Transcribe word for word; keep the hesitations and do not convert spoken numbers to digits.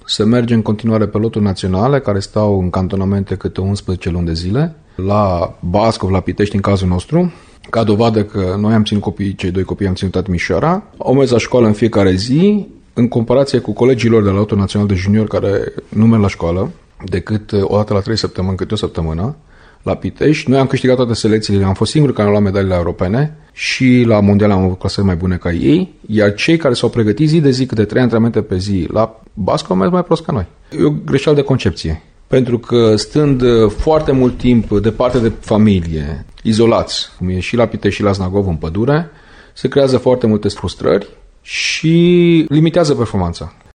se merge în continuare pe loturi naționale care stau în cantonamente câte unsprezece luni de zile, la Bascov, la Pitești în cazul nostru, ca dovadă că noi am ținut copiii, cei doi copii am ținut la Timișoara, au mers la școală în fiecare zi, în comparație cu colegilor de la lotul național de junior care nu merg la școală, decât o dată la trei săptămâni, câte o săptămână, la Pitești. Noi am câștigat toate selecțiile, am fost singuri care au luat medaliile europene și la mondiale am avut clasări mai bune ca ei, iar cei care s-au pregătit zi de zi, câte trei antrenamente pe zi la Bascov, au mers mai prost ca noi. E o greșeală de concepție. Pentru că stând foarte mult timp departe de familie, izolați, cum e și la Pitești și la Znagov în pădure, se creează foarte multe frustrări și limitează performanța.